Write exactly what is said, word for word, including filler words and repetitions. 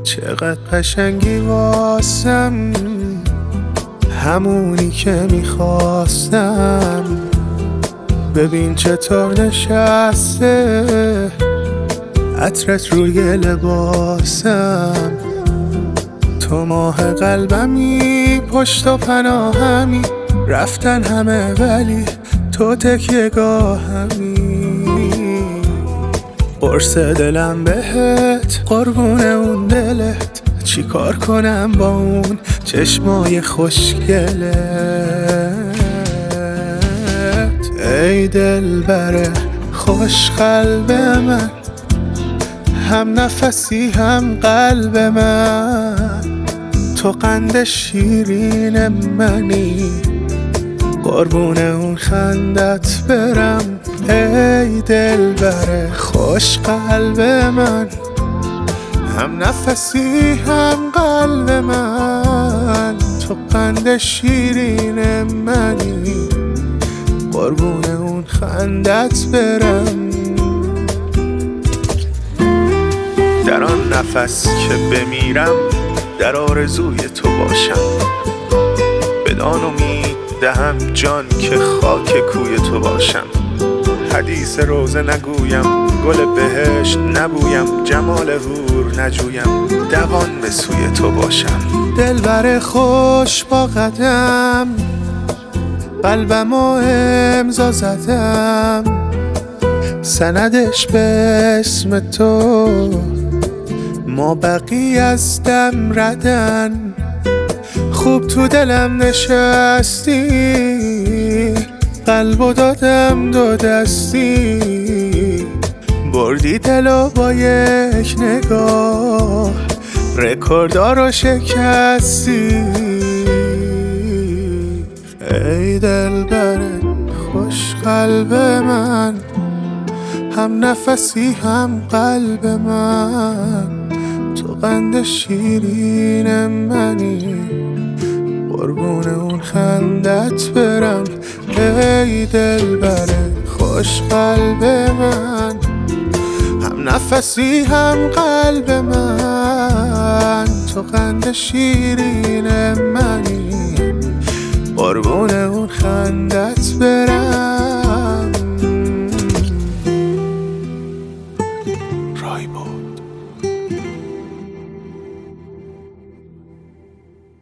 چقدر قشنگی واسم، همونی که میخواستم. ببین چطور نشسته عطرت روی لباسم. تو ماه قلبمی، پشت و پناهمی، رفتن همه ولی تو تکیه گاهمی. قرص دلم بهت، قربون اون دلت، چی کار کنم با اون چشمای خوشگلت. ای دلبر خوش قلب من، هم نفسی هم قلب من، تو قند شیرین منی، قربون اون خندت برم. ای دلبر خوش قلب من، هم نفسی هم قلب من، تو قند شیرین منی، قربون اون خندت برم. در آن نفس که بمیرم در آرزوی تو باشم، بدان امید دهم جان که خاک کوی تو باشم. حدیث روزه نگویم، گل بهشت نبویم، جمال حور نجویم، دوان به سوی تو باشم. دلبر خوش با قدم، قلبم و امضا زدم، سندش به اسم تو، ما بقی از دم ردن. خوب تو دلم نشستی، قلبو دادم دو دستی، بردی دلو با یک نگاه، رکوردارو شکستی. ای دلبر خوش قلب من، هم نفسی هم قلب من، تو قند شیرین منی، قربون اون خندت برم. ای دلبر خوش قلب من، هم نفسی هم قلب من، تو قند شیرین منی، قربون اون خندت